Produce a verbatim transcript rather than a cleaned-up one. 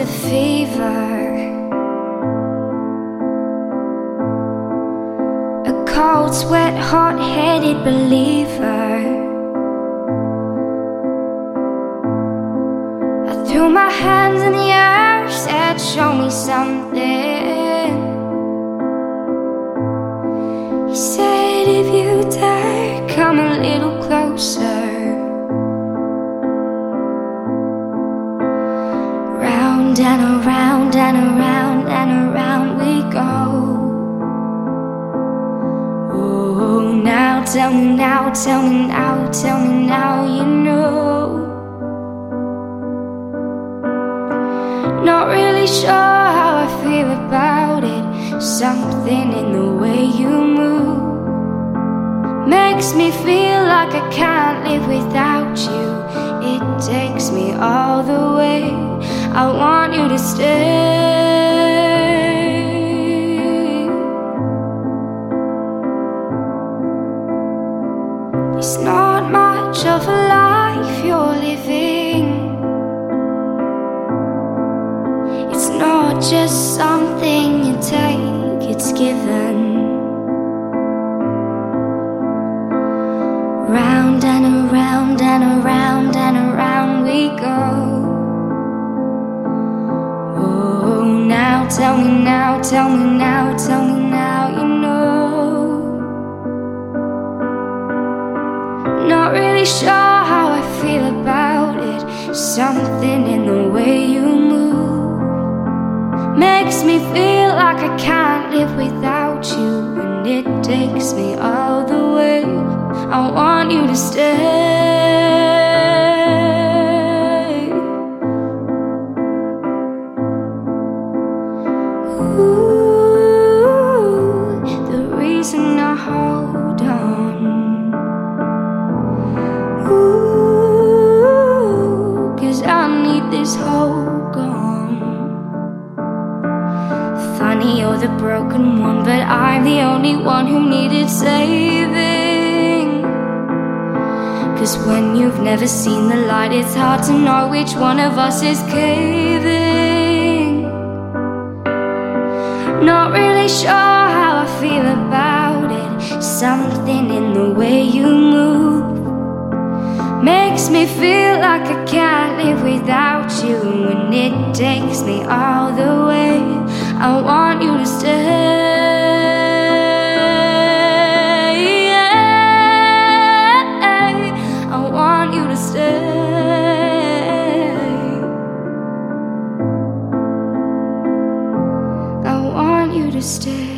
a fever, a cold sweat, hot-headed believer. I threw my hands in the air, said show me something. He said if you dare, come a little closer. Round and around and around and around we go. Oh, now tell me now, tell me now, tell me now you know. Not really sure how I feel about it. Something in the way you move makes me feel like I can't live without you. It takes me all the way. I want you to stay. It's not much of a life you're living. It's not just something you take, it's given. Round and around and around and around we go. Oh, now tell me now, tell me now, tell me now you know. Not really sure how I feel about it. Something in the way you move makes me feel like I can't live without you. And it takes me all the way. I want you to stay. Ooh, the reason I hold on. Ooh, 'cause I need this hope gone. Funny, you're the broken one, but I'm the only one who needed saving. 'Cause when you've never seen the light, it's hard to know which one of us is caving. Not really sure how I feel about it. Something in the way you move makes me feel like I can't live without you. And it takes me all the way. I want you to stay. I want you to stay. I want you to stay.